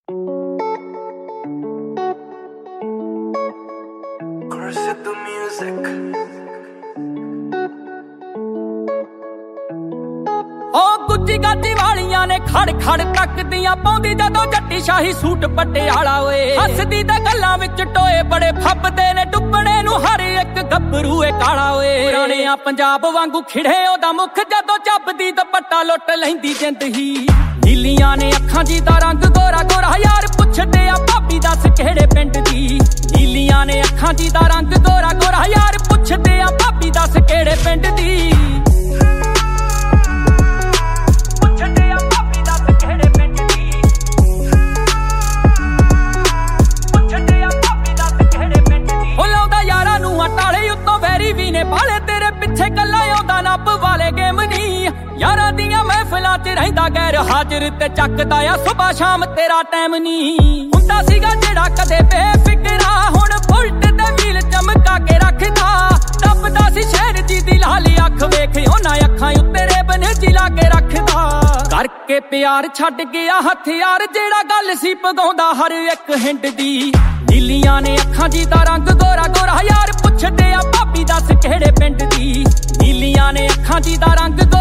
ਗੁੱਜੀ ਗਾਜੀ ਵਾਲੀਆਂ ਨੇ ਖੜ ਖੜ ਤੱਕਦੀਆਂ ਪਾਉਂਦੀ ਜਦੋਂ ਜੱਟੀ ਸ਼ਾਹੀ ਸੂਟ ਪਟਿਆਲਾ ਓਏ ਹੱਸਦੀ ਤੇ ਗੱਲਾਂ ਵਿੱਚ ਟੋਏ ਬੜੇ ਫੱਬਦੇ ਨੇ ਡੁੱਬਣੇ ਨੂੰ ਹਰ ਇੱਕ ਗੱਭਰੂ ਏ ਕਾਲਾ ਓਏ ਪੁਰਾਣਿਆਂ ਪੰਜਾਬ ਵਾਂਗੂ ਖਿੜੇ ਉਹਦਾ ਮੁਖ ਜਦੋਂ ਚੱਬਦੀ ਦੁਪੱਟਾ ਲੁੱਟ ਲੈਂਦੀ ਜਿੰਦ ਹੀ ਨੀਲੀਆਂ ਨੇ ਅੱਖਾਂ ਜੀ ਦਾ ਰੰਗ ਗੋਰਾ ਗੋਰਾ ਯਾਰ ਪੁੱਛਦੇ ਆ ਭਾਬੀ ਦੱਸ ਕਿਹੜੇ ਪਿੰਡ ਦੀ ਨੀਲੀਆਂ ਨੇ ਅੱਖਾਂ ਜੀ ਦਾ ਰੰਗ ਗੋਰਾ ਗੋਰਾ ਯਾਰ ਪੁੱਛਦੇ ਆ ਭਾਬੀ ਦੱਸ ਕਿਹੜੇ ਪਿੰਡ ਦੀ ਬਾਲੇ ਤੇਰੇ ਪਿੱਛੇ ਗੱਲਾਂ ਆਉਂਦਾ ਨੱਬ ਵਾਲੇ ਗੇਮ ਨੀ ਯਾਰਾਂ ਦੀਆਂ ਮਹਿਫਲਾਂ 'ਚ ਰਹਿੰਦਾ ਗੈਰ ਹਾਜ਼ਰ ਤੇ ਚੱਕਦਾ ਆ ਸੁਬਾ ਸ਼ਾਮ ਤੇਰਾ ਟਾਈਮ ਨੀ ਹੁੰਦਾ ਸੀਗਾ ਜਿਹੜਾ ਕਦੇ ਬੇਫਿਕਰਾ ਹੁਣ ਬੁਲਟ ਤੇ ਵੀਲ ਚਮਕਾ ਕੇ ਰੱਖਦਾ ਦੱਬਦਾ ਸੀ ਸ਼ਹਿਰ ਦੀ ਦੀ ਲਾਲੀ ਅੱਖ ਵੇਖ ਉਹਨਾਂ ਅੱਖਾਂ ਉੱਤੇ ਰੇਬਨ ਜੀ ਲਾ ਕੇ ਰੱਖਦਾ ਕਰਕੇ ਪਿਆਰ ਛੱਡ ਗਿਆ ਹਥਿਆਰ ਜਿਹੜਾ ਗੱਲ ਸੀ ਪਗਾਉਂਦਾ ਹਰ ਇੱਕ ਹਿੰਡ ਦੀ ਨੀਲੀਆਂ ਨੇ ਅੱਖਾਂ ਜੀ ਦਾ ਰੰਗ ਗੋਰਾ ਗੋਰਾ ਯਾਰ ਪੁੱਛਦੇ ਆ ਭਾਬੀ ਦੱਸ ਕਿਹੜੇ ਪਿੰਡ ਦੀ ਨੀਲੀਆਂ ਨੇ ਅੱਖਾਂ ਜੀ ਦਾ ਰੰਗ